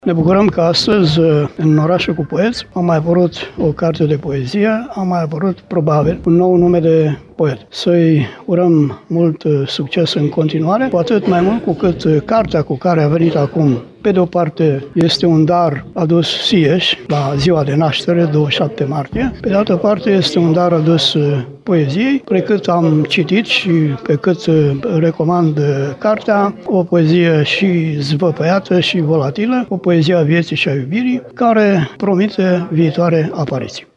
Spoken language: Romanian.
Ne bucurăm că astăzi, în Orașul cu Poeți, a mai apărut o carte de poezie, a mai apărut, probabil, un nou nume de poet. Să-i urăm mult succes în continuare, cu atât mai mult cu cât cartea cu care a venit acum, pe de o parte, este un dar adus Sieși, la ziua de naștere, 27 martie, pe de altă parte este un dar adus poeziei, pe cât am citit și pe cât recomand cartea, o poezie și zvăpăiată și volatilă, o poezie a vieții și a iubirii, care promite viitoare apariții.